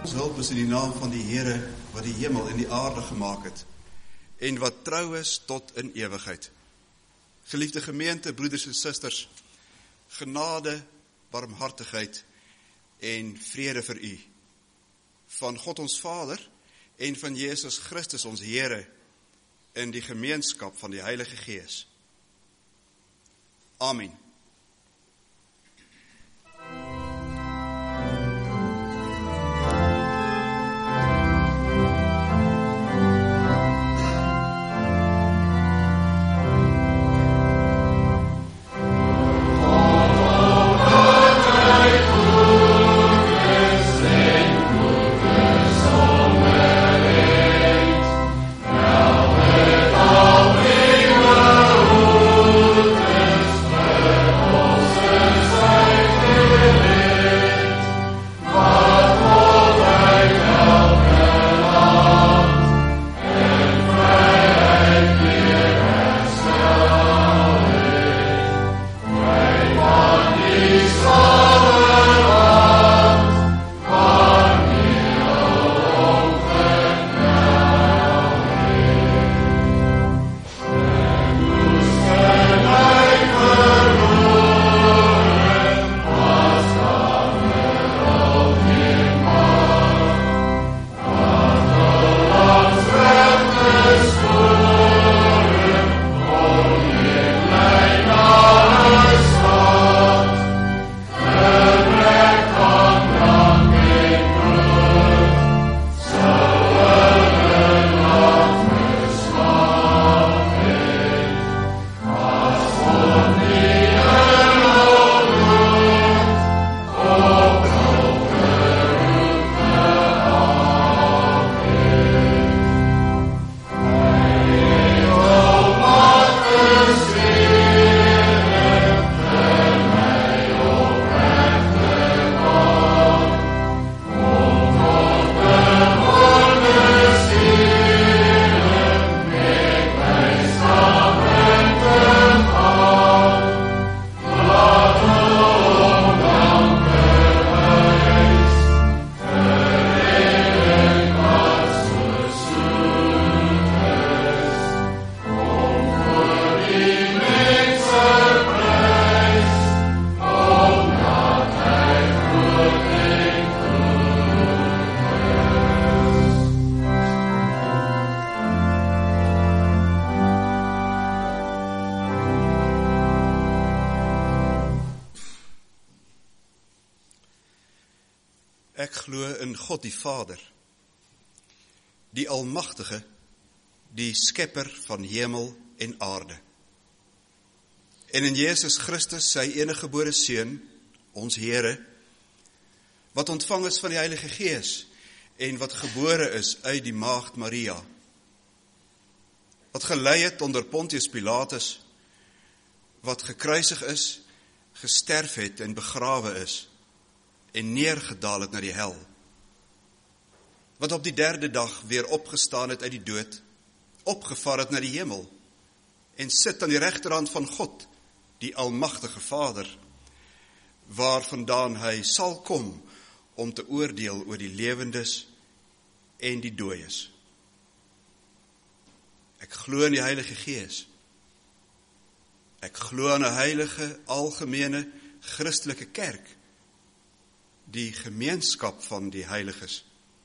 Ons hulp is in die naam van die Here wat die hemel en die aarde gemaak het en wat trou is tot in ewigheid. Geliefde gemeente, broeders en susters, genade, barmhartigheid en vrede vir u. Van God ons Vader en van Jesus Christus ons Here in die gemeenskap van die Heilige Gees. Amen. Ek glo in God die Vader, die Almagtige, die Skepper van hemel en aarde. En in Jesus Christus, sy eniggebore Seun, ons Here, wat ontvang is van die Heilige Gees en wat gebore is uit die maagd Maria, wat gelei het onder Pontius Pilatus, wat gekruisig is, gesterf het en begrawe is, en neergedaal het na die hel, wat op die 3de dag weer opgestaan het uit die dood, opgevaar het na die hemel, en sit aan die regterhand van God, die Almagtige Vader, waarvandaan hy sal kom, om te oordeel oor die lewendes en die dooies. Ek glo in die Heilige Gees. Ek glo aan 'n heilige, algemene, Christelike kerk, die gemeenskap van die heiliges.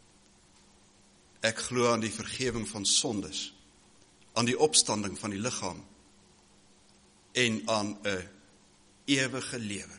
Ek glo aan die vergewing van sondes, aan die opstanding van die liggaam en aan 'n ewige lewe.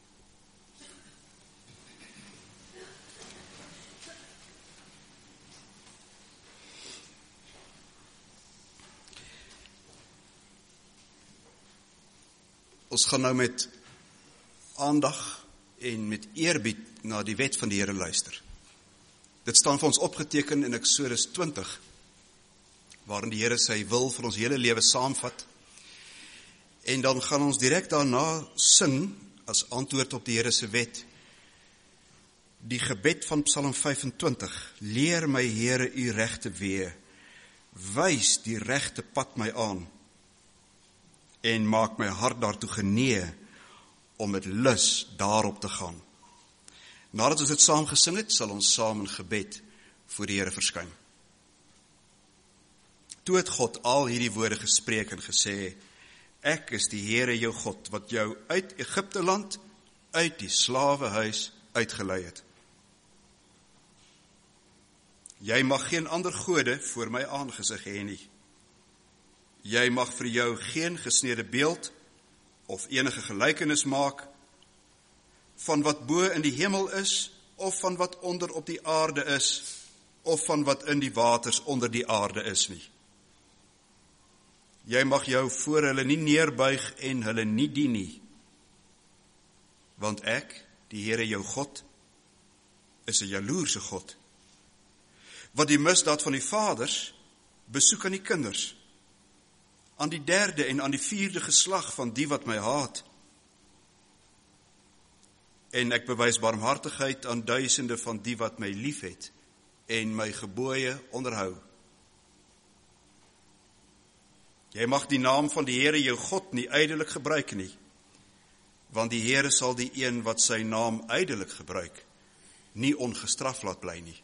Ons gaan nou met aandag en met eerbied na die wet van die Here luister. Dit staan vir ons opgeteken in Eksodus 20, waarin die Here sy wil vir ons hele lewe saamvat. En dan gaan ons direk daarna sing, as antwoord op die Here se wet, die gebed van Psalm 25. Leer my, Here, u regte weë, wys die regte pad my aan, en maak my hart daartoe genee, om met lus daarop te gaan. Nadat ons dit saam gesing het, sal ons saam in gebed voor die Here verskyn. Toe het God al hierdie woorde gespreek en gesê, ek is die Here jou God, wat jou uit Egipte land, uit die slawehuis uitgelei het. Jy mag geen ander gode voor my aangesig hê nie. Jy mag vir jou geen gesneede beeld of enige gelykenis maak van wat bo in die hemel is, of van wat onder op die aarde is, of van wat in die waters onder die aarde is nie. Jy mag jou voor hulle nie neerbuig en hulle nie dien nie, want ek, die Here jou God, is 'n jaloerse God, wat die misdaad van die vaders besoek aan die kinders, aan die 3de en aan die 4de geslag van die wat my haat. En ek bewys barmhartigheid aan duisende van die wat my liefhet en my gebooie onderhou. Jy mag die naam van die Here jou God nie ydelik gebruik nie, want die Here sal die een wat sy naam ydelik gebruik, nie ongestraf laat bly nie.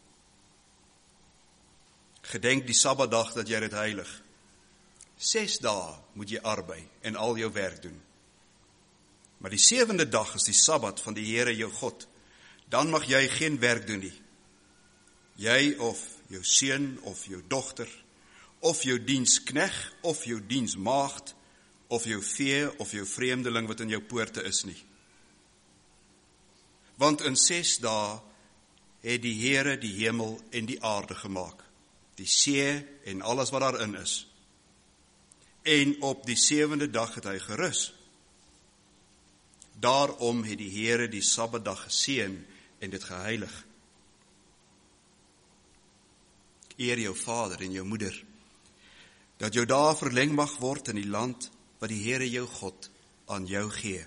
Gedenk die Sabbatdag dat jy dit heilig. 6 dae moet jy arbei en al jou werk doen. Maar die 7de dag is die Sabbat van die Here jou God. Dan mag jy geen werk doen nie. Jy of jou seun of jou dogter, of jou dienskneg of jou diensmaagd, of jou vee of jou vreemdeling wat in jou poorte is nie. Want in 6 dae het die Here die hemel en die aarde gemaak, die see en alles wat daarin is. En op die 7de dag het hy gerus. Daarom het die Here die Sabbatdag geseën en dit geheilig. Eer jou vader en jou moeder, dat jou dae verleng mag word in die land wat die Here jou God aan jou gee.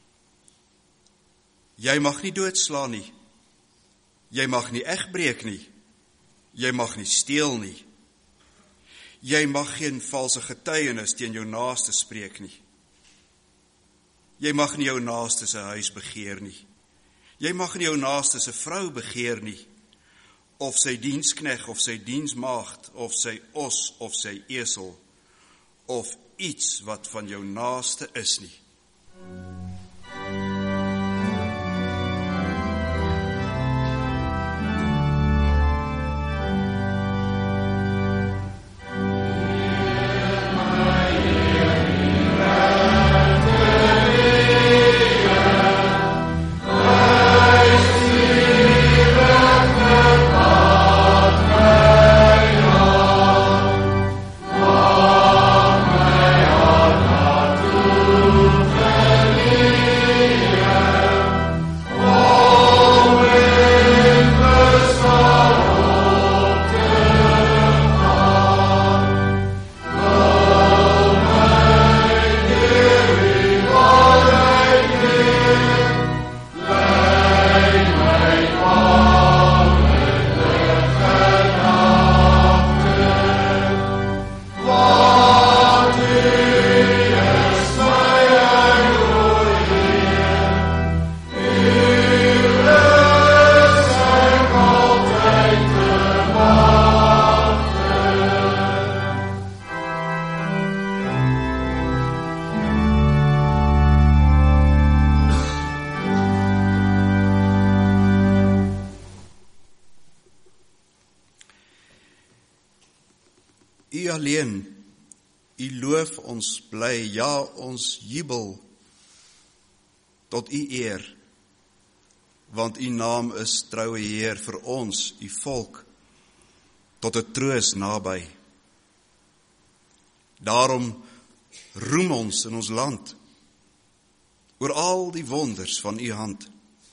Jy mag nie doodslaan nie, jy mag nie egbreek nie, jy mag nie steel nie, jy mag geen valse getuienis teen jou naaste spreek nie, jy mag nie jou naaste se huis begeer nie, jy mag nie jou naaste se vrou begeer nie, of sy dienskneg, of sy diensmaagd, of sy os, of sy esel, of iets wat van jou naaste is nie. U alleen, U loof ons bly, ja ons jubel tot U eer, want U naam is troue Heer vir ons, U volk, tot 'n troos naby. Daarom roem ons in ons land oor al die wonders van U hand.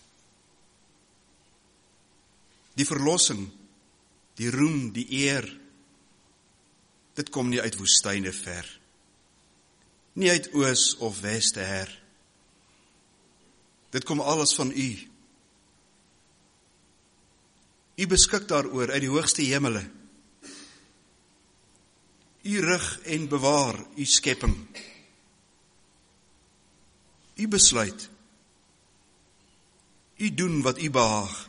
Die verlossing, die roem, die eer, dit kom nie uit woestyne ver, nie uit oos of weste her. Dit kom alles van U. U beskik daaroor uit die hoogste hemele. U rig en bewaar U skepping. U besluit. U doen wat U behaag.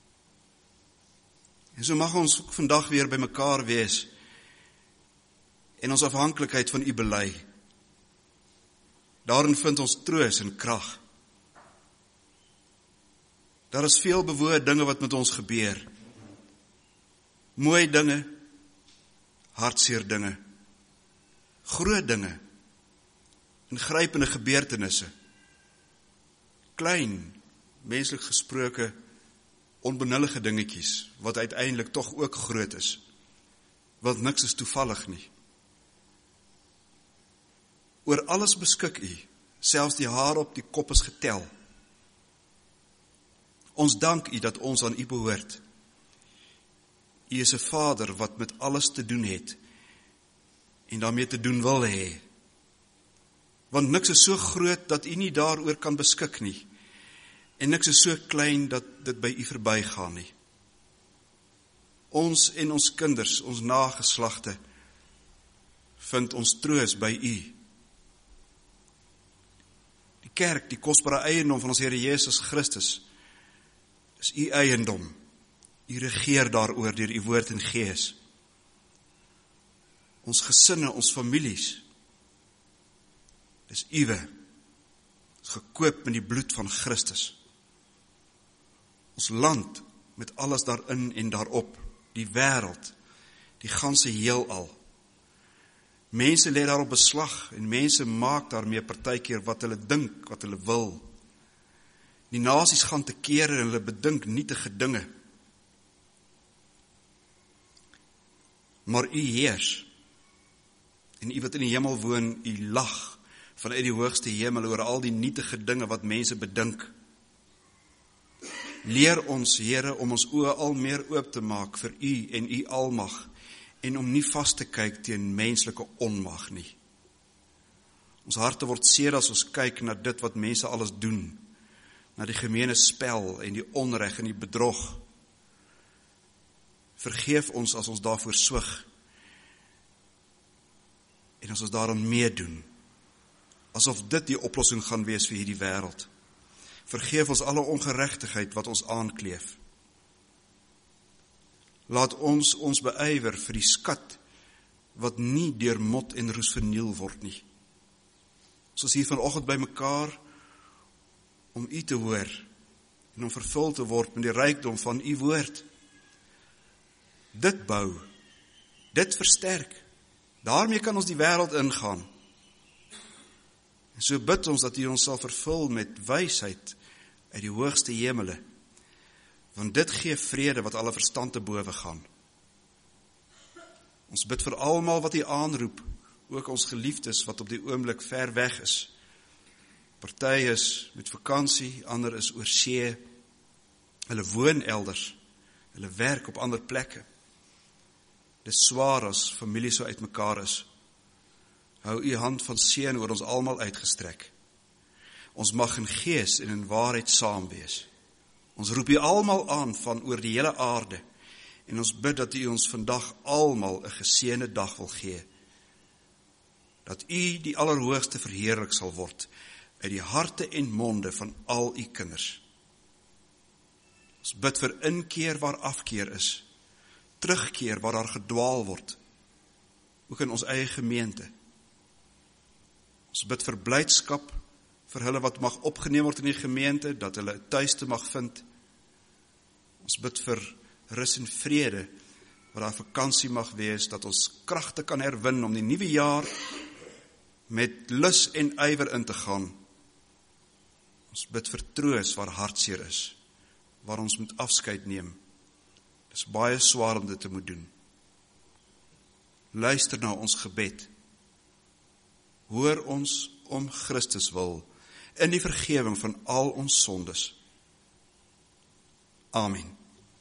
En so mag ons ook vandag weer by mekaar wees en ons afhanklikheid van U bely. Daarin vind ons troos en krag. Daar is veel bewoorde dinge wat met ons gebeur. Mooi dinge, hartseer dinge, groot dinge, ingrypende gebeurtenisse, klein, menslik gesproke, onbenullige dingetjies, wat uiteindelik tog ook groot is, want niks is toevallig nie. Oor alles beskik U, selfs die hare op die kop is getel. Ons dank U dat ons aan U behoort. U is 'n Vader wat met alles te doen het, en daarmee te doen wil hê. Want niks is so groot dat U nie daaroor kan beskik nie, en niks is so klein dat dit by U verbygaan nie. Ons en ons kinders, ons nageslagte, vind ons troos by U. Die kerk, die kosbare eiendom van ons Here Jesus Christus, is U eiendom. U regeer daaroor deur U woord en gees. Ons gesinne, ons families, is Uwe, is gekoop met die bloed van Christus. Ons land, met alles daarin en daarop, die wêreld, die ganse heelal. Mense lê daarop beslag, en mense maak daarmee partykeer wat hulle dink, wat hulle wil. Die nasies gaan te kere en hulle bedink nietige dinge. Maar U heers, en U wat in die hemel woon, U lag vanuit die hoogste hemel oor al die nietige dinge wat mense bedink. Leer ons, Here, om ons oë al meer oop te maak vir U en U almag, en om nie vas te kyk teen menslike onmag nie. Ons harte word seer as ons kyk na dit wat mense alles doen, na die gemeene spel en die onreg en die bedrog. Vergeef ons as ons daarvoor swig, en as ons daarom meedoen, asof dit die oplossing gaan wees vir hierdie wêreld. Vergeef ons alle ongeregtigheid wat ons aankleef. Laat ons ons beywer vir die skat wat nie deur mot en roes verniel word nie. Ons is hier vanoggend by mekaar om U te hoor en om vervul te word met die rykdom van U woord. Dit bou, dit versterk. Daarmee kan ons die wêreld ingaan. En so bid ons dat U ons sal vervul met wysheid uit die hoogste hemele, want dit gee vrede wat alle verstand te bowe gaan. Ons bid vir almal wat U aanroep, ook ons geliefdes wat op die oomblik ver weg is. Party is met vakansie, ander is oor see, hulle woon elders, hulle werk op ander plekke. Dit is swaar as familie so uitmekaar is. Hou U hand van seën oor ons almal uitgestrek. Ons mag in gees en in waarheid saam wees. Ons roep U almal aan van oor die hele aarde, en ons bid dat U ons vandag almal 'n geseënde dag wil gee. Dat U die Allerhoogste verheerlik sal word uit die harte en monde van al U kinders. Ons bid vir inkeer waar afkeer is, terugkeer waar daar gedwaal word, ook in ons eie gemeente. Ons bid vir blydskap vir hulle wat mag opgeneem word in die gemeente, dat hulle 'n tuiste mag vind. Ons bid vir rus en vrede, waar daar vakansie mag wees, dat ons kragte kan herwin om die nuwe jaar met lus en ywer in te gaan. Ons bid vir troos waar hartseer is, waar ons moet afskeid neem. Dit is baie swaar om dit te moet doen. Luister na ons gebed. Hoor ons om Christus wil, in die vergewing van al ons sondes. Amen.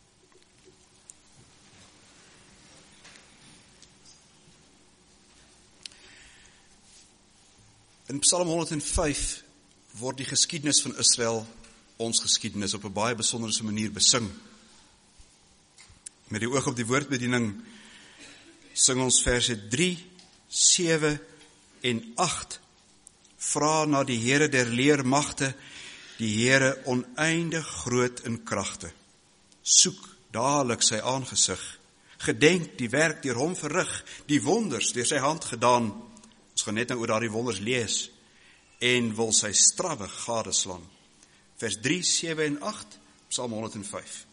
In Psalm 105 word die geskiedenis van Israel, ons geskiedenis, op 'n baie besonderse manier besing. Met die oog op die woordbediening sing ons verse 3, 7 en 8. Vra na die Here der leermagte, die Here oneindig groot in kragte. Soek dadelik sy aangesig. Gedenk die werk deur hom verrig, die wonders deur sy hand gedaan. Ons gaan net nou oor daardie wonders lees en wil sy strawwe gadeslaan. Vers 3, 7 en 8, Psalm 105.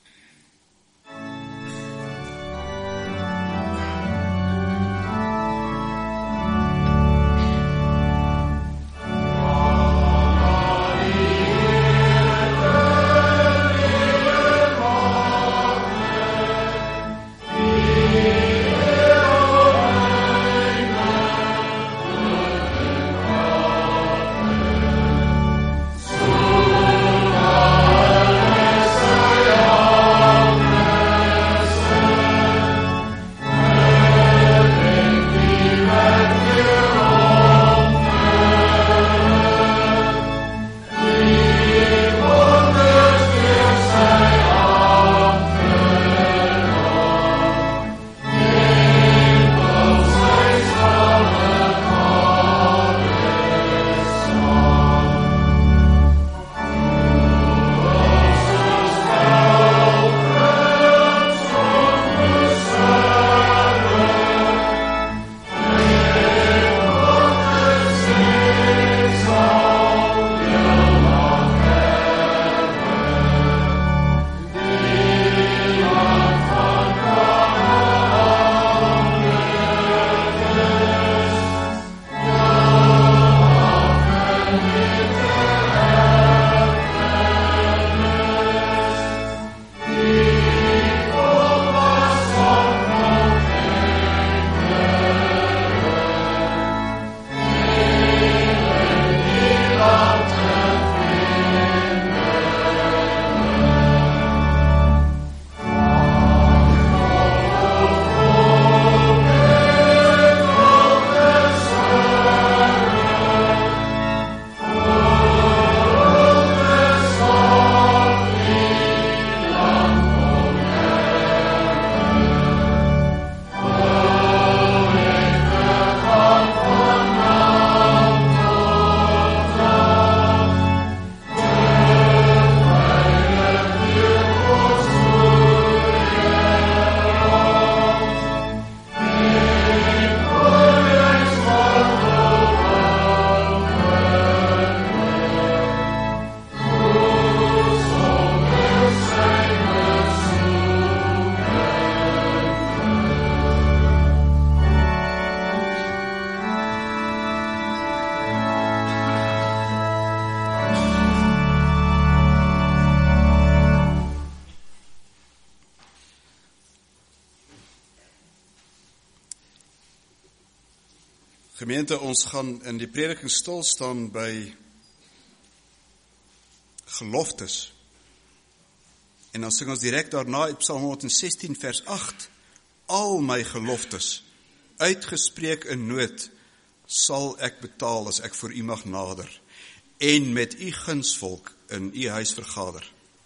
Gemeente, ons gaan in die prediking stil staan by geloftes. En dan sing ons direk daarna uit Psalm 116 vers 8. Al my geloftes, uitgespreek in nood, sal ek betaal as ek voor u mag nader en met u gunsvolk in u huis vergader.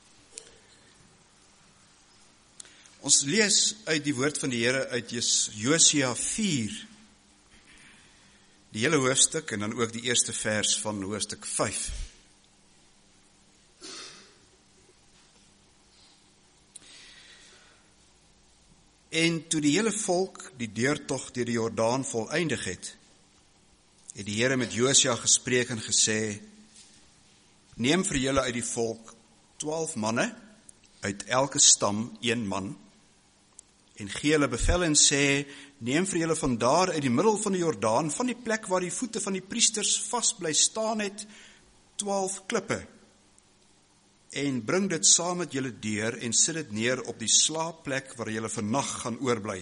Ons lees uit die woord van die Here uit Josua 4, die hele hoofstuk en dan ook die eerste vers van hoofstuk 5. En toe die hele volk die deurtog deur die Jordaan volëindig het die Here met Josua gespreek en gesê, neem vir julle uit die volk 12 manne, uit elke stam 1 man, en gee hulle bevel en sê, neem vir julle vandaar uit die middel van die Jordaan, van die plek waar die voete van die priesters vast bly staan het, 12 klippe, en bring dit saam met julle deur, en sit dit neer op die slaapplek waar julle vannag gaan oorbly.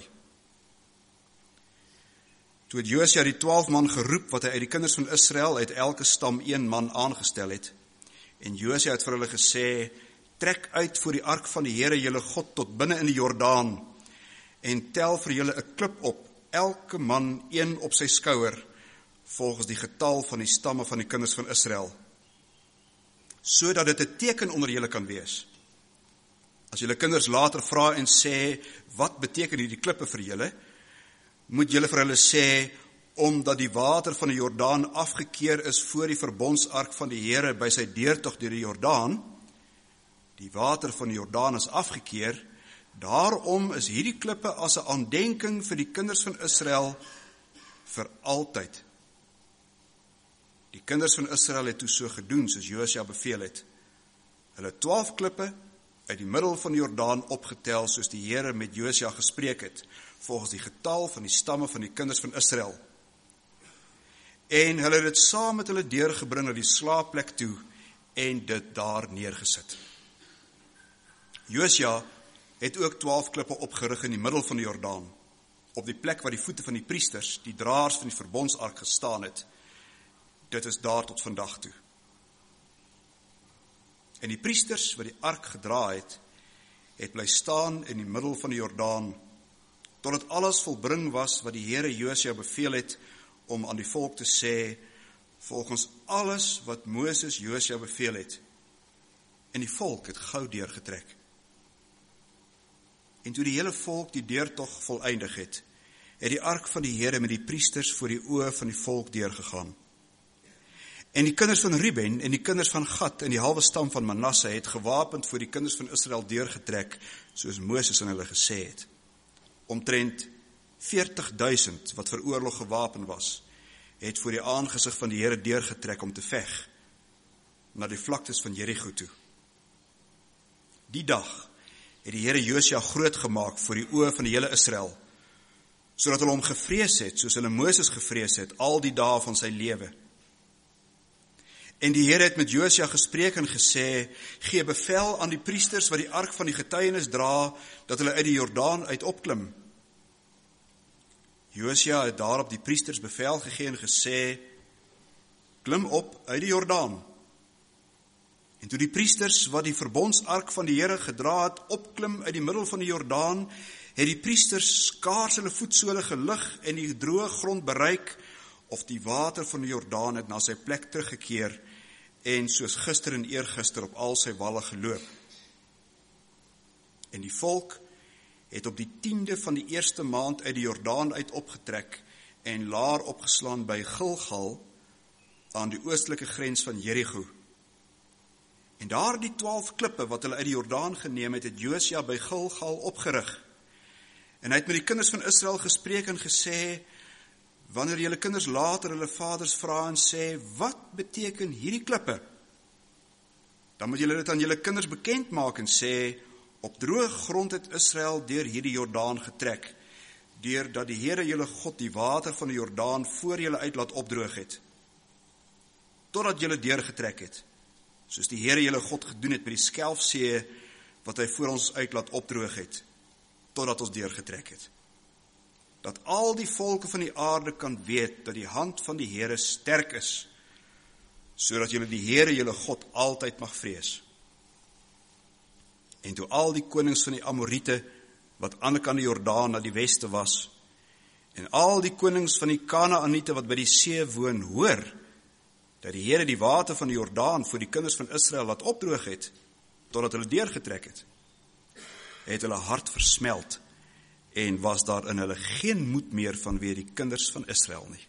Toe het Josua die 12 man geroep, wat hy uit die kinders van Israel, uit elke stam 1 man aangestel het, en Josua het vir hulle gesê, trek uit voor die ark van die Here julle God tot binne in die Jordaan, en tel vir julle 'n klip op, elke man 1 op sy skouer, volgens die getal van die stamme van die kinders van Israel, sodat dit 'n teken onder julle kan wees. As julle kinders later vra en sê, wat beteken hierdie klippe vir julle, moet julle vir hulle sê, omdat die water van die Jordaan afgekeer is voor die verbondsark van die Here by sy deurtog deur die Jordaan. Die water van die Jordaan is afgekeer, daarom is hierdie klippe as 'n aandenking vir die kinders van Israel vir altyd. Die kinders van Israel het toe so gedoen, soos Josua beveel het. Hulle 12 klippe uit die middel van die Jordaan opgetel, soos die Here met Josua gespreek het, volgens die getal van die stamme van die kinders van Israel. En hulle het dit saam met hulle deurgebring na die slaapplek toe, en dit daar neergesit. Josua het ook 12 klippe opgerig in die middel van die Jordaan, op die plek waar die voete van die priesters, die draers van die verbondsark gestaan het. Dit is daar tot vandag toe. En die priesters wat die ark gedra het bly staan in die middel van die Jordaan, totdat alles volbring was wat die Here Josua beveel het, om aan die volk te sê, volgens alles wat Moses Josua beveel het. En die volk het gou deurgetrek. En toe die hele volk die deurtog voleindig het die ark van die Here met die priesters voor die oë van die volk deurgegaan. En die kinders van Ruben en die kinders van Gad en die halwe stam van Manasse het gewapend voor die kinders van Israel deurgetrek, soos Moses aan hulle gesê het. Omtrent 40.000 wat vir oorlog gewapen was, het voor die aangesig van die Here deurgetrek om te veg, na die vlaktes van Jericho toe. Die dag het die Here Josua groot gemaak voor die oë van die hele Israel, sodat hulle hom gevrees het, soos hulle Moses gevrees het, al die dae van sy lewe. En die Here het met Josua gespreek en gesê, gee bevel aan die priesters wat die ark van die getuienis dra, dat hulle uit die Jordaan uit opklim. Josua het daarop die priesters bevel gegee en gesê, klim op uit die Jordaan. En toe die priesters wat die verbondsark van die Here gedra het, opklim uit die middel van die Jordaan, het die priesters skaars hulle voetsole gelig en die droë grond bereik, of die water van die Jordaan het na sy plek teruggekeer, en soos gister en eergister op al sy walle geloop. En die volk het op die 10de van die eerste maand uit die Jordaan uit opgetrek, en laar opgeslaan by Gilgal, aan die oostelike grens van Jericho. En daar die 12 klippe wat hulle uit die Jordaan geneem het Josua by Gilgal opgerig. En hy het met die kinders van Israel gespreek en gesê, wanneer julle kinders later hulle vaders vra en sê, wat beteken hierdie klippe? Dan moet julle dit aan julle kinders bekend maak en sê, op droë grond het Israel deur hierdie Jordaan getrek, deurdat die Here julle God die water van die Jordaan voor julle uit laat opdroog het, totdat julle deurgetrek het, soos die Here julle God gedoen het met die Skelfsee, wat hy voor ons uit laat opdroog het, totdat ons deurgetrek het. Dat al die volke van die aarde kan weet, dat die hand van die Here sterk is, sodat julle die Here julle God altyd mag vrees. En toe al die konings van die Amoriete, wat aan die kant die Jordaan na die weste was, en al die konings van die Kanaaniete wat by die see woon, hoor, dat die Here die water van die Jordaan voor die kinders van Israel laat opdroog het, totdat hulle deurgetrek het hulle hart versmelt, en was daar in hulle geen moed meer vanweë die kinders van Israel nie.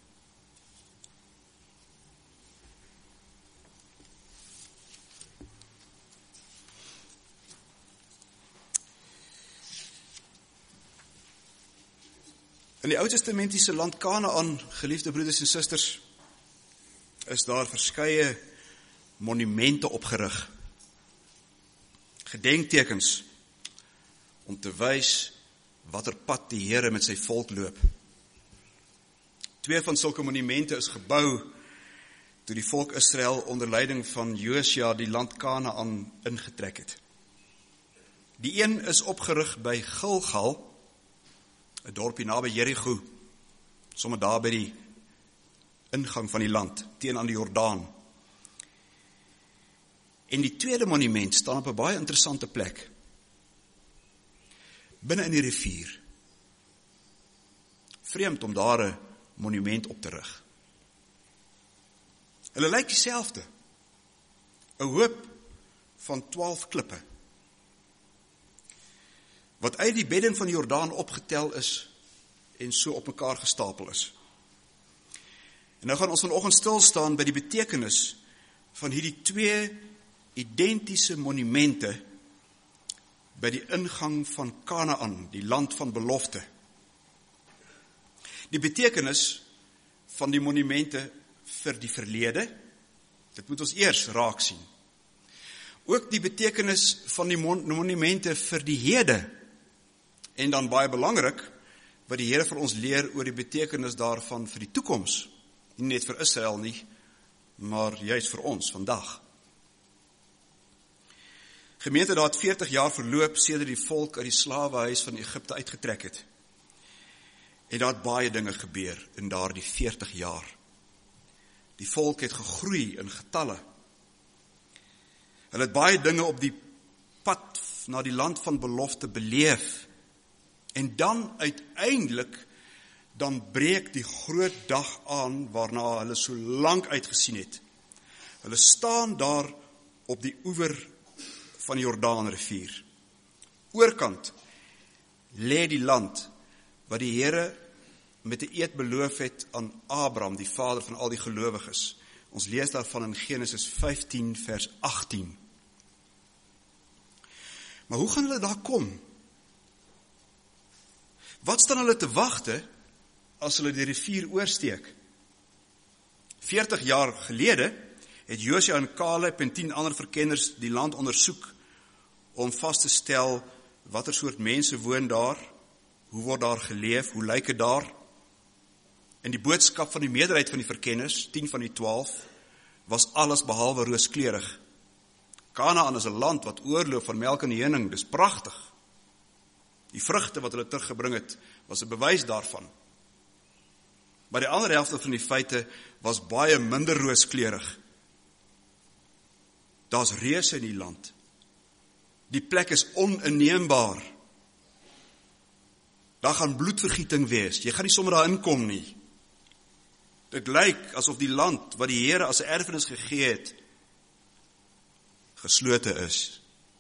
In die Oud-testamentiese land Kanaan, geliefde broeders en susters, is daar verskeie monumente opgerig. Gedenktekens om te wys watter pad die Here met sy volk loop. 2 van sulke monumente is gebou toe die volk Israel onder leiding van Josua die land Kanaan ingetrek het. Die een is opgerig by Gilgal, 'n dorpie naby Jericho, sommer daar by die ingang van die land, teen aan die Jordaan. En die tweede monument staan op 'n baie interessante plek, binne in die rivier. Vreemd om daar 'n monument op te rig. Hulle lyk dieselfde. 'n hoop van 12 klippe, wat uit die bedding van die Jordaan opgetel is en so op mekaar gestapel is. En nou gaan ons vanoggend stil staan by die betekenis van hierdie twee identiese monumente by die ingang van Kanaan, die land van belofte. Die betekenis van die monumente vir die verlede, dit moet ons eers raak sien. Ook die betekenis van die monumente vir die hede, en dan baie belangrik, wat die Here vir ons leer oor die betekenis daarvan vir die toekoms, nie net vir Israel nie, maar juist vir ons vandag. Gemeente, daar het 40 jaar verloop sedert die volk uit die slawehuis van Egipte uitgetrek het. En daar het baie dinge gebeur in daardie 40 jaar. Die volk het gegroei in getalle. Hulle het baie dinge op die pad na die land van belofte beleef. En dan uiteindelik, dan breek die groot dag aan waarna hulle so lank uitgesien het. Hulle staan daar op die oewer van die Jordaanrivier. Oorkant lê die land wat die Here met 'n eed beloof het aan Abraham, die vader van al die gelowiges. Ons lees daarvan in Genesis 15 vers 18. Maar hoe gaan hulle daar kom? Wat staan hulle te wagte as hulle die rivier oorsteek? 40 jaar gelede het Josua en Caleb en 10 ander verkenners die land ondersoek om vas te stel watter soort mense woon daar, hoe word daar geleef, hoe lyk dit daar? En die boodskap van die meerderheid van die verkenners, 10 van die 12, was alles behalwe rooskleurig. Kanaan is 'n land wat oorloop van melk en honing, dis pragtig. Die vrugte wat hulle teruggebring het, was 'n bewys daarvan. Maar die ander helfte van die feite was baie minder rooskleurig. Daar's reuse in die land. Die plek is oninneembaar. Daar gaan bloedvergieting wees. Jy gaan nie sommer daar inkom nie. Dit lyk asof die land wat die Here as 'n erfenis gegee het, geslote is.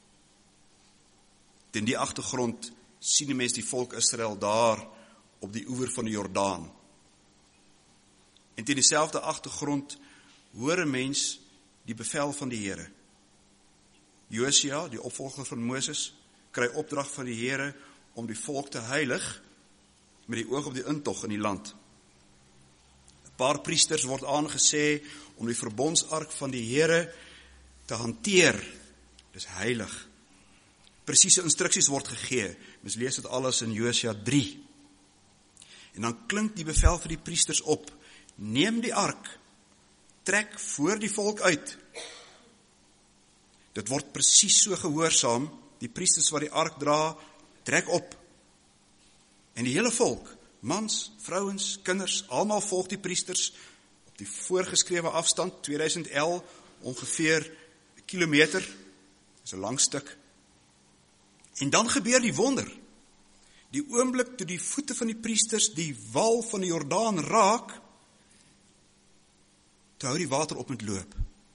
Teen die agtergrond sien die mens die volk Israel daar op die oewer van die Jordaan. En teen dieselfde agtergrond hoor 'n mens die bevel van die Here. Josua, die opvolger van Moses, kry opdrag van die Here om die volk te heilig met die oog op die intog in die land. 'n Paar priesters word aangesê om die verbondsark van die Here te hanteer. Dis heilig. Presiese instruksies word gegee. Mens lees dit alles in Josua 3. En dan klink die bevel vir die priesters op: neem die ark, trek voor die volk uit. Dit word presies so gehoorsaam. Die priesters wat die ark dra, trek op. En die hele volk, mans, vrouens, kinders, almal volg die priesters op die voorgeskrewe afstand, 2000 L, ongeveer 'n kilometer. Dis 'n lang stuk. En dan gebeur die wonder. Die oomblik toe die voete van die priesters die wal van die Jordaan raak, toe hou die water op met loop.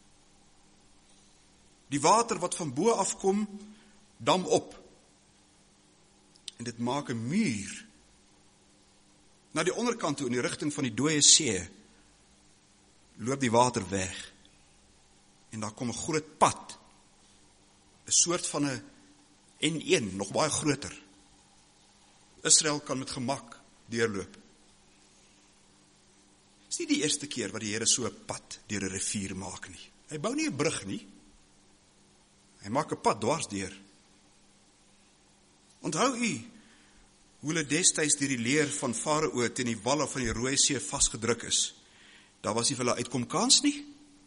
Die water wat van bo afkom, dam op. En dit maak 'n muur na die onderkant toe in die rigting van die dooie see. Loop die water weg. En daar kom 'n groot pad. 'n soort van 'n N1, nog baie groter. Israel kan met gemak deurloop. Dis nie die eerste keer wat die Here so 'n pad deur 'n rivier maak nie. Hy bou nie 'n brug nie. Hy maak 'n pad dwars deur. Onthou u hoe hulle destyds deur die leer van Farao teen die walle van die Rooi See vasgedruk is? Daar was nie vir hulle uitkom kans nie.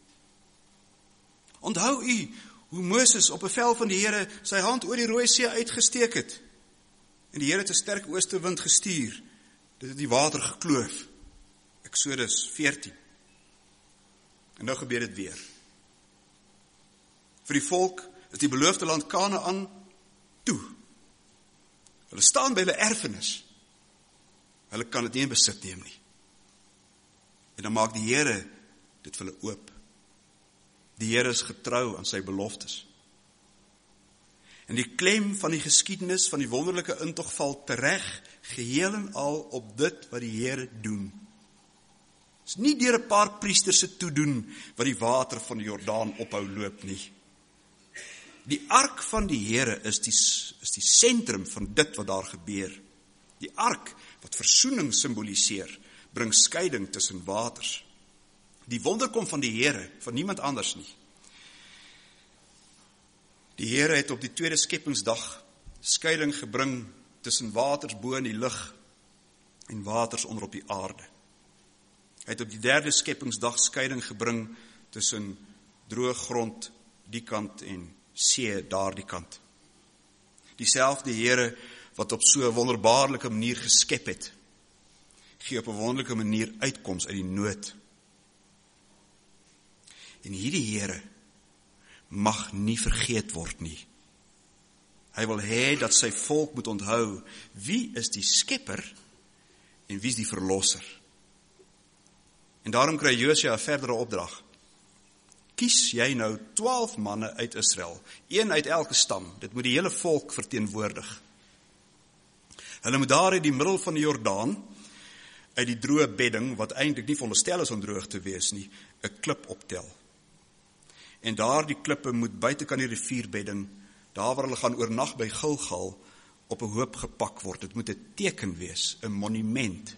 Onthou u hoe Moses op bevel van die Here sy hand oor die Rooi See uitgesteek het. En die Here het 'n sterk oostewind gestuur. Dit het die water gekloof. Eksodus 14. En nou gebeur dit weer. Vir die volk is die beloofde land Kanaan toe. Hulle staan by hulle erfenis. Hulle kan dit nie in besit neem nie. En dan maak die Here dit vir hulle oop. Die Here is getrou aan sy beloftes. En die klem van die geskiedenis van die wonderlike intog val tereg, geheel en al op dit wat die Here doen. Dis nie deur 'n paar priesters se toedoen wat die water van die Jordaan ophou loop nie. Die ark van die Here is die sentrum van dit wat daar gebeur. Die ark wat versoening simboliseer, bring skeiding tussen waters. Die wonder kom van die Here, van niemand anders nie. Die Here het op die tweede skepingsdag skeiding gebring tussen waters bo in die lug en waters onder op die aarde. Hy het op die derde skepingsdag skeiding gebring tussen droë grond die kant en see daardie kant. Dieselfde Here wat op so 'n wonderbaarlike manier geskep het, gee op 'n wonderlike manier uitkoms uit die nood. En hierdie Here mag nie vergeet word nie. Hy wil hê dat sy volk moet onthou, wie is die skepper en wie is die verlosser. En daarom kry Josua 'n verdere opdrag. Kies jy nou 12 manne uit Israel, een uit elke stam, dit moet die hele volk verteenwoordig. Hulle moet daar in die middel van die Jordaan, uit die droë bedding, wat eintlik nie veronderstel is om droog te wees nie, 'n klip optel. En daar die klippe moet buitekant die rivierbedding, daar waar hulle gaan oornag by Gilgal, op 'n hoop gepak word. Dit moet 'n teken wees, 'n monument.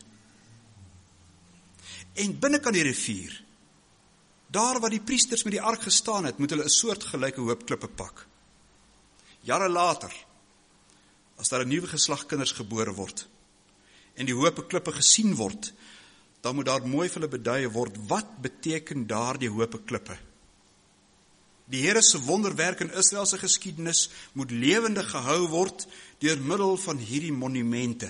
En binnekant die rivier, daar waar die priesters met die ark gestaan het, moet hulle 'n soortgelyke hoop klippe pak. Jare later, as daar 'n nuwe geslag kinders gebore word, en die hoope klippe gesien word, dan moet daar mooi vir hulle bedui word, wat beteken daar die hoope klippe? Die Here se wonderwerk in Israel se geskiedenis moet lewendig gehou word deur middel van hierdie monumente.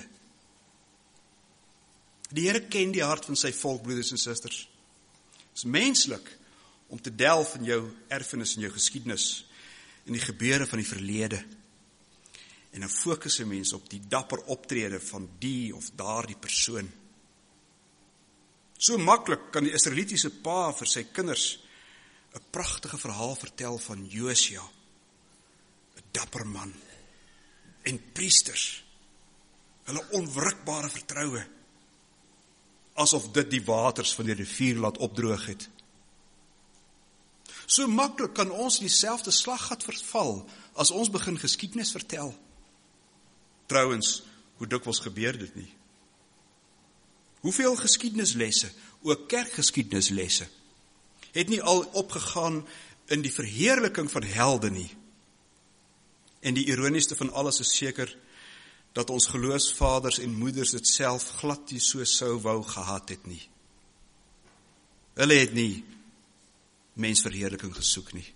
Die Here ken die hart van sy volk, broeders en susters. Het is menslik om te delf in jou erfenis en jou geskiedenis, in die gebeure van die verlede. En dan fokus 'n mens op die dapper optrede van die of daardie persoon. So maklik kan die Israelitiese pa vir sy kinders 'n pragtige verhaal vertel van Josua, 'n dapper man, en priesters, hulle onwrikbare vertroue, asof dit die waters van die rivier laat opdroog het. So maklik kan ons in dieselfde slaggat verval, as ons begin geskiedenis vertel. Trouwens, hoe dikwels gebeur dit nie? Hoeveel geskiedenislesse, ook kerkgeskiedenislesse, het nie al opgegaan in die verheerliking van helde nie. En die ironieste van alles is seker, dat ons geloofsvaders en moeders dit self glad nie so sou wou gehad het nie. Hulle het nie mensverheerliking gesoek nie.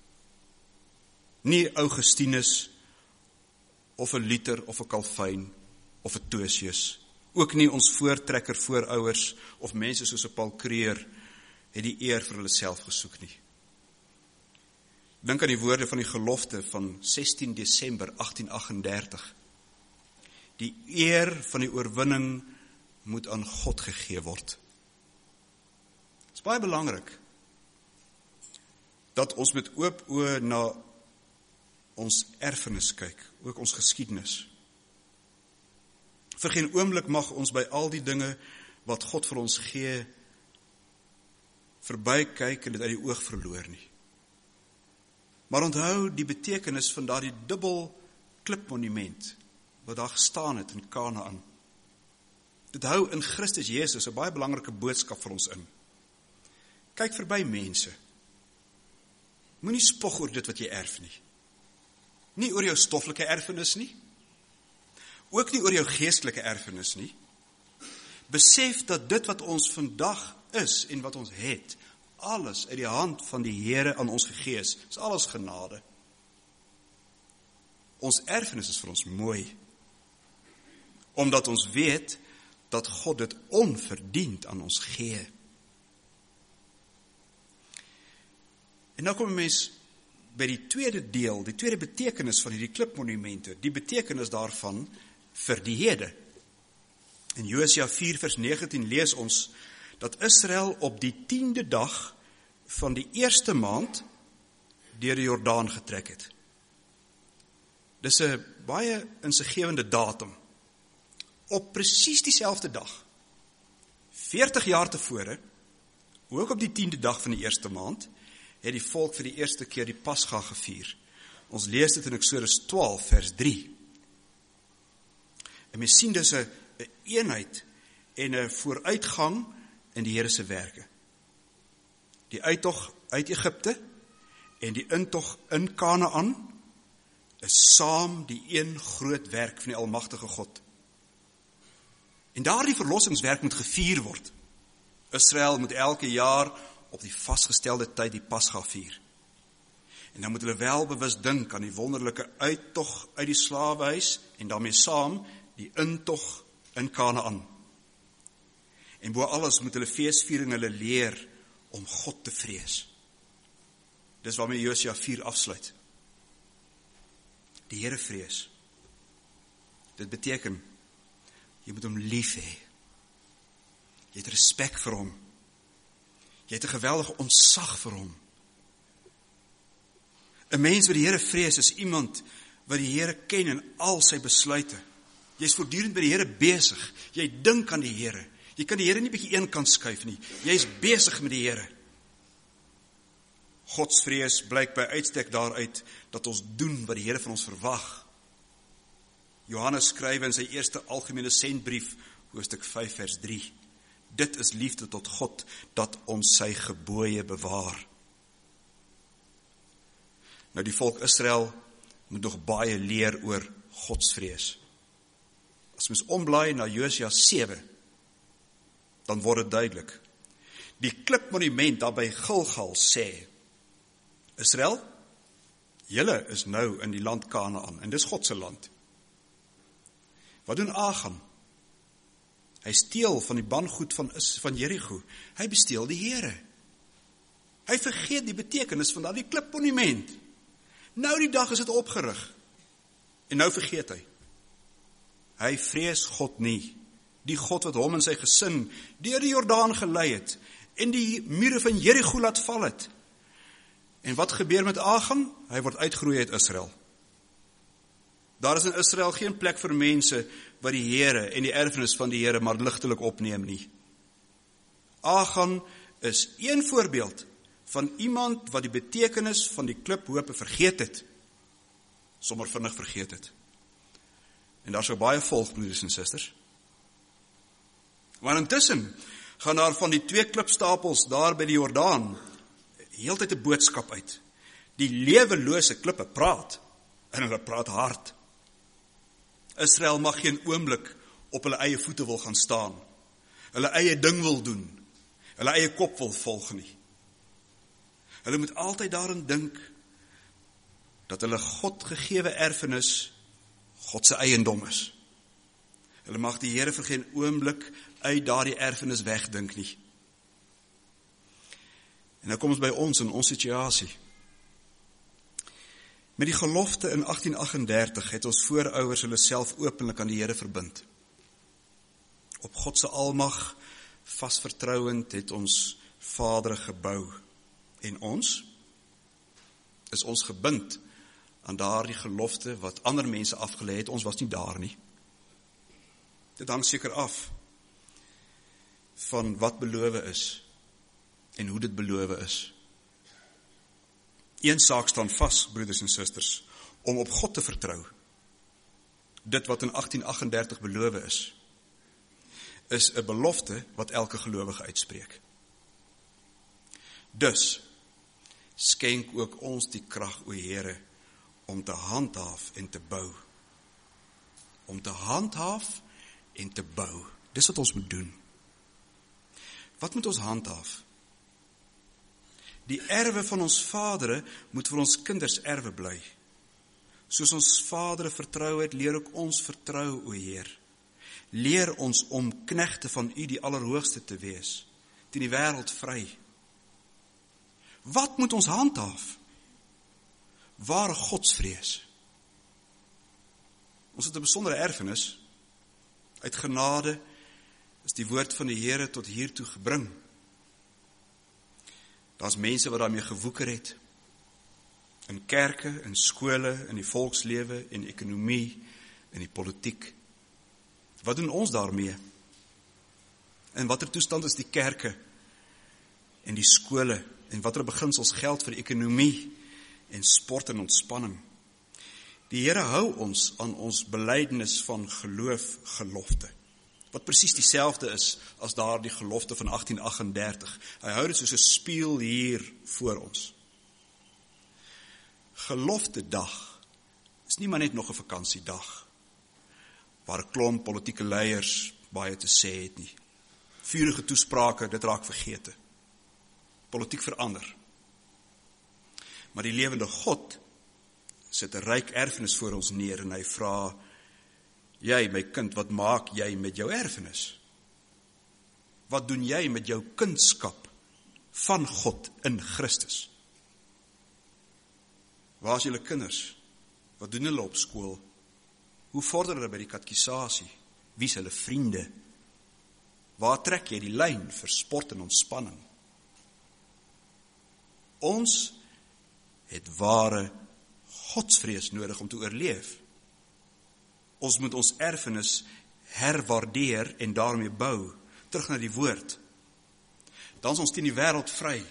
Nie Augustinus, of 'n Luther, of 'n Calvin, of 'n Tosius. Ook nie ons voortrekker voorouers, of mense soos 'n Paul Creer, het die eer vir hulle self gesoek nie. Dink aan die woorde van die gelofte van 16 Desember 1838. Die eer van die oorwinning moet aan God gegee word. Het is baie belangrik dat ons met oop oë na ons erfenis kyk, ook ons geskiedenis. Vir geen oomblik mag ons by al die dinge wat God vir ons gee, verby kyk en dit uit die oog verloor nie. Maar onthou die betekenis van daardie dubbel klipmonument wat daar gestaan het in Kanaan. Dit hou in Christus Jesus 'n baie belangrike boodskap vir ons in. Kyk verby mense. Moenie spog oor dit wat jy erf nie. Nie oor jou stoffelike erfenis nie. Ook nie oor jou geestelike erfenis nie. Besef dat dit wat ons vandag is en wat ons het, alles uit die hand van die Here aan ons gegee is alles genade. Ons erfenis is vir ons mooi, omdat ons weet dat God dit onverdiend aan ons gee. En nou kom 'n mens by die tweede deel, die tweede betekenis van hierdie klipmonumente, die betekenis daarvan vir die hede. In Josua 4 vers 19 lees ons dat Israel op die 10de dag van die eerste maand deur die Jordaan getrek het. Dis 'n baie insiggewende datum. Op presies dieselfde dag, 40 jaar tevore, Ook op die 10de dag van die eerste maand het die volk vir die eerste keer die Pasga gevier. Ons lees dit in Eksodus 12 vers 3. En mens sien dus 'n eenheid en 'n vooruitgang in die Here se werke. Die uittog uit Egipte en die intog in Kanaan is saam die een groot werk van die almagtige God. En daardie verlossingswerk moet gevier word. Israel moet elke jaar op die vasgestelde tyd die Pasga vier. En dan moet hulle wel bewus dink aan die wonderlike uittog uit die slawehuis en daarmee saam die intog in Kanaan. En bo alles moet hulle feesviering hulle leer om God te vrees. Dis waarmee Josua 4 afsluit. Die Here vrees. Dit beteken, jy moet hom lief hê. Jy het respek vir hom. Jy het 'n geweldige ontzag vir hom. 'n Mens wat die Here vrees is iemand wat die Here ken in al sy besluite. Jy is voortdurend by die Here besig. Jy dink aan die Here. Jy kan die Here nie bietjie een kant skuif nie. Jy is besig met die Here. Godsvrees blyk by uitstek daaruit dat ons doen wat die Here van ons verwag. Johannes skryf in sy eerste algemene sendbrief, hoofstuk 5 vers 3. Dit is liefde tot God, dat ons sy gebooie bewaar. Nou die volk Israel moet nog baie leer oor godsvrees. As mens omblaai na Josua 7, dan word dit duidelik. Die klipmonument daar by Gilgal sê, Israel, julle is nou in die land Kanaan, en dis God se land. Wat doen Achan? Hy steel van die bangoed van Jericho. Hy besteel die Here. Hy vergeet die betekenis van daardie klipmonument. Nou die dag is dit opgerig. En nou vergeet hy. Hy vrees God nie. Die God wat hom en sy gesin deur die Jordaan gelei het en die mure van Jericho laat val het. En wat gebeur met Achan? Hy word uitgeroei uit Israel. Daar is in Israel geen plek vir mense wat die Here en die erfenis van die Here maar ligtelik opneem nie. Achan is een voorbeeld van iemand wat die betekenis van die kliphope vergeet het. Sommer vinnig vergeet het. En daar sou baie volg, broeders en susters. Maar intussen gaan daar van die 2 klipstapels daar by die Jordaan heeltyd 'n boodskap uit. Die lewelose klippe praat, en hulle praat hard. Israel mag geen oomblik op hulle eie voete wil gaan staan, hulle eie ding wil doen, hulle eie kop wil volg nie. Hulle moet altyd daarin dink, dat hulle God gegewe erfenis, God se eiendom is. Hulle mag die Here vir geen oomblik uit daardie erfenis wegdink nie. En nou kom ons by ons in ons situasie. Met die gelofte in 1838 het ons voorouers hulle self openlik aan die Here verbind. Op God se almag vasvertrouend het ons Vader gebou. En ons is ons gebind aan daardie gelofte wat ander mense afgelê het. Ons was nie daar nie. Dit hang seker af van wat beloof is en hoe dit beloof is. Een saak staan vas, broeders en susters, om op God te vertrou. Dit wat in 1838 beloof is 'n belofte wat elke gelowige uitspreek. Dus skenk ook ons die krag, o Here, om te handhaaf en te bou. Om te handhaaf en te bou. Dis wat ons moet doen. Wat moet ons handhaaf? Die erwe van ons vadere moet vir ons kinders erwe bly. Soos ons vadere vertrou het, leer ook ons vertrou, o Heer. Leer ons om knegte van U, die Allerhoogste, te wees, teen die wêreld vry. Wat moet ons handhaaf? Ware godsvrees. Ons het 'n besondere erfenis. Uit genade is die woord van die Here tot hiertoe gebring. Daar's mense wat daarmee gewoeker het. In kerke, in skole, in die volkslewe, in die ekonomie, in die politiek. Wat doen ons daarmee? In watter toestand is die kerke en die skole en watter beginsels geld vir ekonomie en sport en ontspanning. Die Here hou ons aan ons belydenis van gelofte, wat presies dieselfde is as daardie gelofte van 1838. Hy hou dit soos 'n spieël hier voor ons. Geloftedag is nie maar net nog 'n vakansiedag, waar 'n klomp politieke leiers baie te sê het nie. Vurige toesprake, dit raak vergete. Politiek verander. Maar die lewende God sit 'n ryk erfenis voor ons neer en hy vra, jy my kind, wat maak jy met jou erfenis? Wat doen jy met jou kindskap van God in Christus? Waar is julle kinders? Wat doen hulle op skool? Hoe vorder hulle by die katekisasie? Wie is hulle vriende? Waar trek jy die lyn vir sport en ontspanning? Ons het ware godsvrees nodig om te oorleef. Ons moet ons erfenis herwaardeer en daarmee bou, terug na die woord. Dan is ons teen die wêreld vry.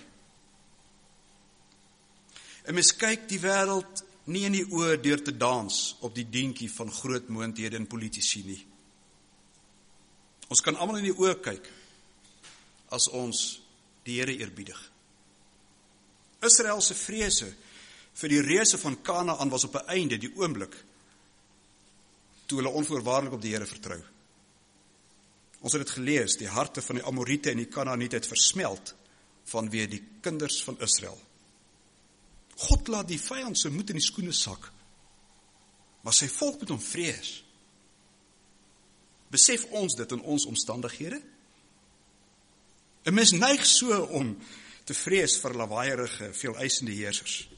En mens kyk die wêreld nie in die oë deur te dans op die dientjie van groot moondhede en politici nie. Ons kan almal in die oë kyk as ons die Here eerbiedig. Israel se vrese vir die reëse van Kanaan was op 'n einde, die oomblik toe hulle onvoorwaardelik op die Here vertrou. Ons het dit gelees, die harte van die Amoriete en die Kanaaniete het versmelt vanweë die kinders van Israel. God laat die vyand se moed in die skoene sak, maar sy volk moet hom vrees. Besef ons dit in ons omstandighede? 'n Mens neig so om te vrees vir lawaaierige, veeleisende heersers.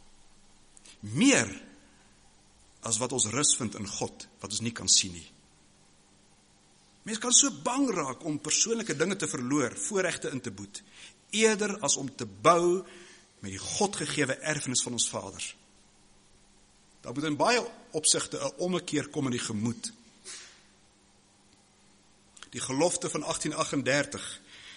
Meer as wat ons rus vind in God, wat ons nie kan sien nie. Mens kan so bang raak om persoonlike dinge te verloor, voorregte in te boet, eerder as om te bou met die Godgegewe erfenis van ons vaders. Daar moet in baie opsigte 'n ommekeer kom in die gemoed. Die gelofte van 1838,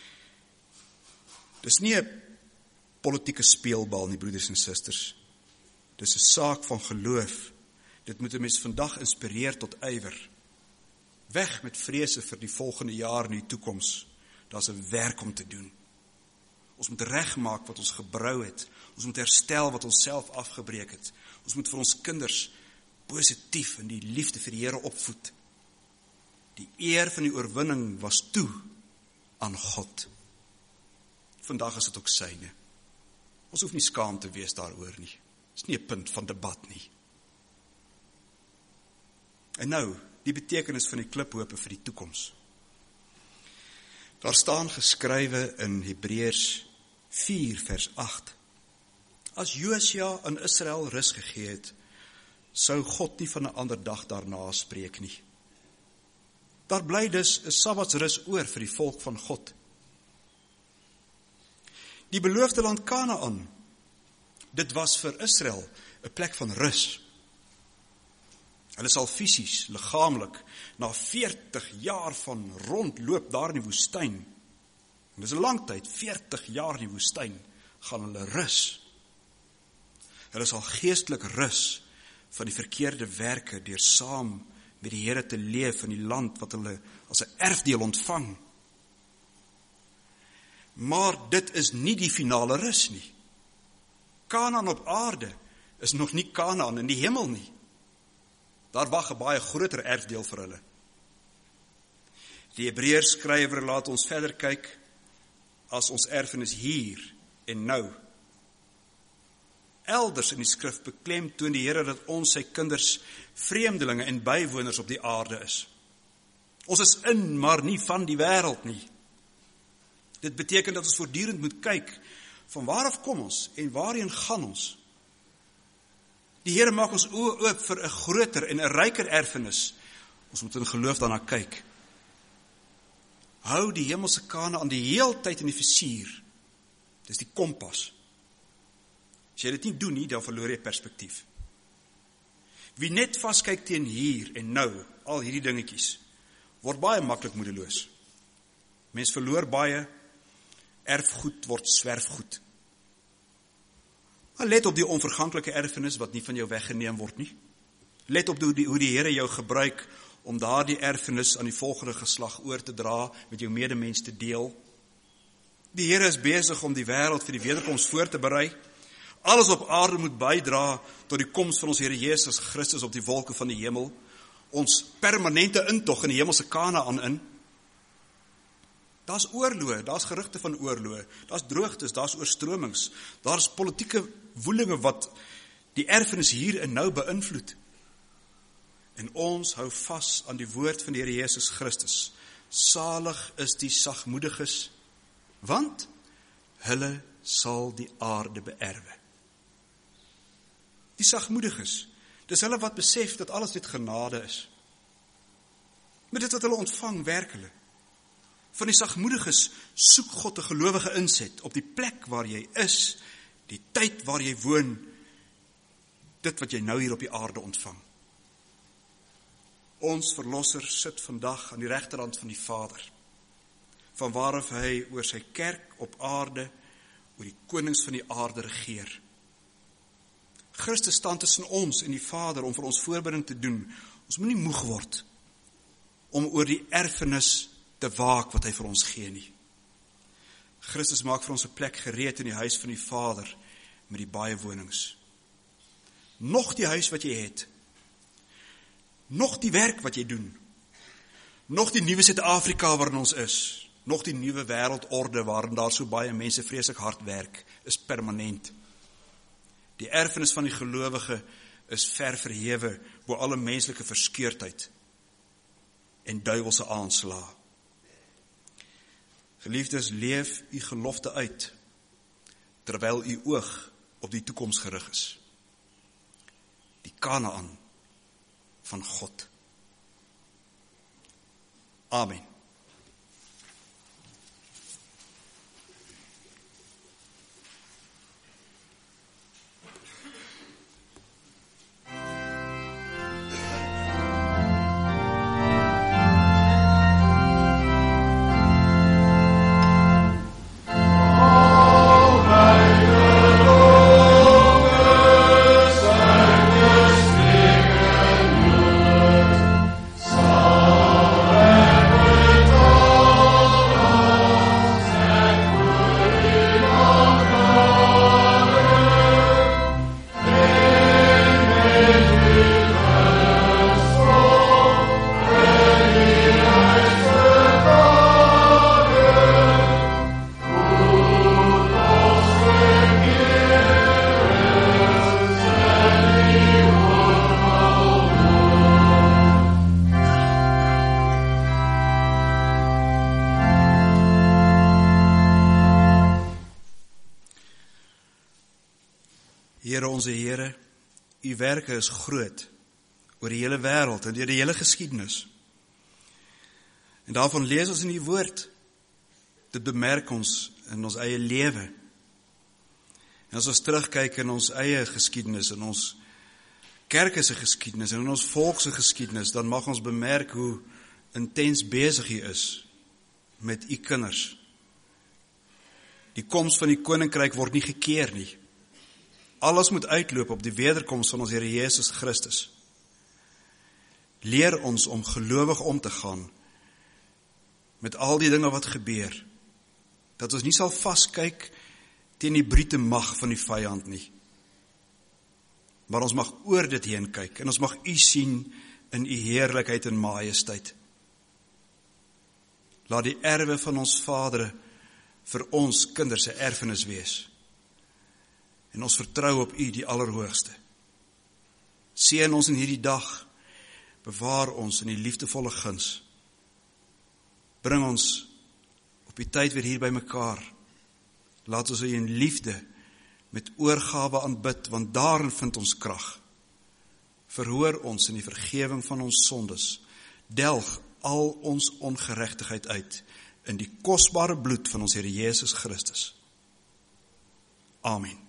dis nie 'n politieke speelbal nie, broeders en susters. Dis 'n saak van geloof. Dit moet 'n mens vandag inspireer tot ywer. Weg met vrese vir die volgende jaar en die toekoms. Daar's 'n werk om te doen. Ons moet regmaak wat ons gebrou het. Ons moet herstel wat ons self afgebreek het. Ons moet vir ons kinders positief in die liefde vir die Here opvoed. Die eer van die oorwinning was toe aan God. Vandag is dit ook syne. Ons hoef nie skaam te wees daaroor nie. Dit is nie 'n punt van debat nie. En nou, die betekenis van die kliphope vir die toekoms. Daar staan geskrywe in Hebreërs 4 vers 8. As Josia in Israel rus gegee het, sou God nie van 'n ander dag daarna spreek nie. Daar bly dus 'n Sabbatsrus oor vir die volk van God. Die beloofde land Kanaan, dit was vir Israel 'n plek van rus. Hulle sal fisies, liggaamlik, na 40 jaar van rondloop daar in die woestyn, en dis 'n lang tyd, 40 jaar in die woestyn, gaan hulle rus. Hulle sal geestelik rus van die verkeerde werke deur saam met die Here te leef in die land wat hulle as 'n erfdeel ontvang. Maar dit is nie die finale rus nie. Kanaan op aarde is nog nie Kanaan in die hemel nie. Daar wag 'n baie groter erfdeel vir hulle. Die Hebreërs skrywer laat ons verder kyk as ons erfenis hier en nou. Elders in die skrif beklemtoon die Here dat ons sy kinders, vreemdelinge en bywoners op die aarde is. Ons is in, maar nie van die wêreld nie. Dit beteken dat ons voortdurend moet kyk, van waar af kom ons en waarheen gaan ons? Die Here maak ons oë oop vir 'n groter en 'n ryker erfenis. Ons moet in geloof daarna kyk. Hou die hemelse Kanaan die heeltyd in die vizier. Dis die kompas. As jy dit nie doen nie, dan verloor jy perspektief. Wie net vaskyk teen hier en nou, al hierdie dingetjies, word baie maklik moedeloos. Mens verloor baie, Erfgoed word swerfgoed. Maar let op die onverganklike erfenis wat nie van jou weggeneem word nie. Let op hoe die Here jou gebruik om daardie erfenis aan die volgende geslag oor te dra, met jou medemens te deel. Die Here is besig om die wêreld vir die wederkoms voor te berei. Alles op aarde moet bydra tot die koms van ons Here Jesus Christus op die wolke van die hemel. Ons permanente intog in die hemelse Kanaan in. Daar's oorloë, daar's gerugte van oorloë, daar's droogtes, daar's oorstromings, daar's politieke woelinge wat die erfenis hier en nou beïnvloed. En ons hou vas aan die woord van die Here Jesus Christus. Salig is die sagmoediges, want hulle sal die aarde beerwe. Die sagmoediges, dis hulle wat besef dat alles dit genade is. Met dit wat hulle ontvang, werk hulle. Van die sagmoediges soek God 'n gelowige inset op die plek waar jy is, die tyd waar jy woon, dit wat jy nou hier op die aarde ontvang. Ons Verlosser sit vandag aan die regterhand van die Vader, van waaraf hy oor sy kerk op aarde, oor die konings van die aarde regeer. Christus staan tussen ons en die Vader om vir ons voorbereiding te doen. Ons moet nie moeg word om oor die erfenis te waak wat hy vir ons gee nie. Christus maak vir ons 'n plek gereed in die huis van die Vader met die baie wonings. Nog die huis wat jy het, nog die werk wat jy doen, nog die nuwe Suid-Afrika waarin ons is, nog die nuwe wêreldorde waarin daar so baie mense vreeslik hard werk, is permanent. Die erfenis van die gelowige is ver verhewe bo alle menslike verskeurdheid en duiwelse aanslae. Geliefdes, leef u gelofte uit, terwyl u oog op die toekoms gerig is. Die Kanaan van God. Amen. Here, onze Here, u werke is groot oor die hele wêreld en deur die hele geskiedenis. En daarvan lees ons in die woord. Dit bemerk ons in ons eie lewe. En as ons terugkyk in ons eie geskiedenis, in ons kerk se geskiedenis en in ons volk se geskiedenis, dan mag ons bemerk hoe intens besig u is met u kinders. Die koms van die koninkryk word nie gekeer nie. Alles moet uitloop op die wederkoms van ons Here Jesus Christus. Leer ons om gelowig om te gaan met al die dinge wat gebeur, dat ons nie sal vaskyk teen die brute mag van die vyand nie, maar ons mag oor dit heen kyk en ons mag u sien in u heerlikheid en majesteit. Laat die erwe van ons Vader vir ons kinders se erfenis wees. En ons vertrou op u, die Allerhoogste. Seën ons in hierdie dag, bewaar ons in die liefdevolle guns. Bring ons op die tyd weer hier by mekaar. Laat ons u in liefde met oorgawe aanbid, want daarin vind ons krag. Verhoor ons in die vergewing van ons sondes. Delg al ons ongeregtigheid uit in die kosbare bloed van ons Here Jesus Christus. Amen.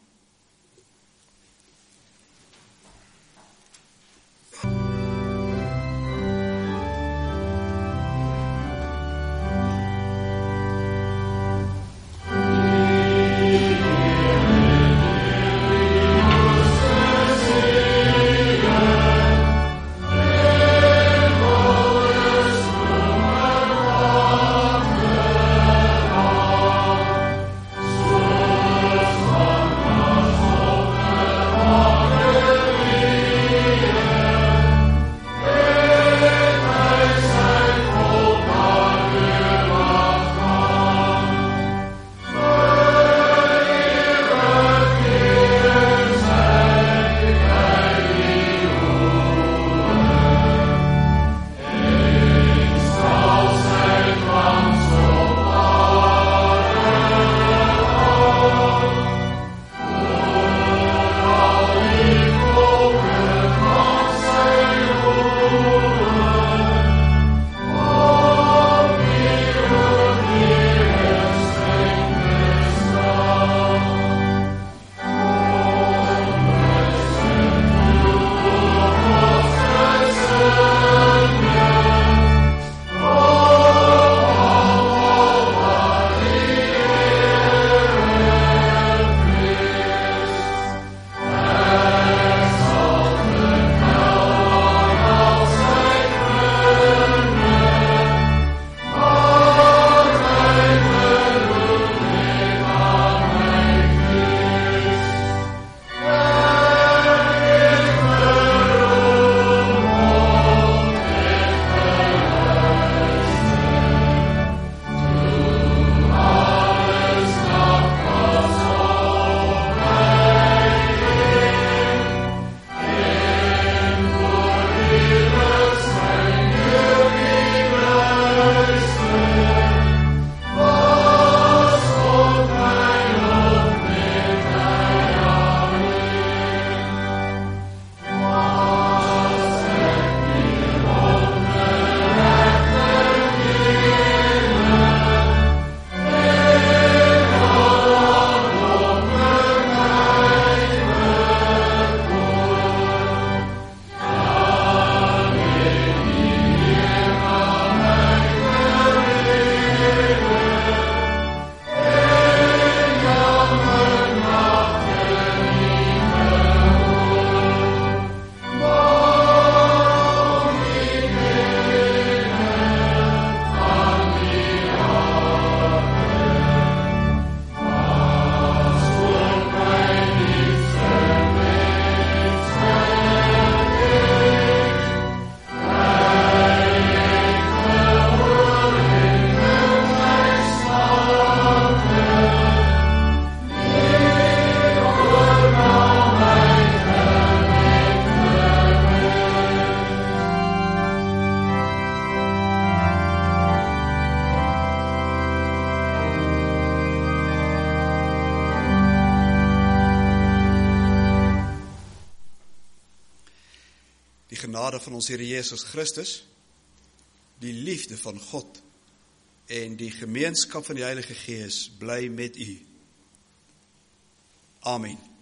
Die genade van ons Here Jesus Christus, die liefde van God en die gemeenskap van die Heilige Gees bly met u. Amen.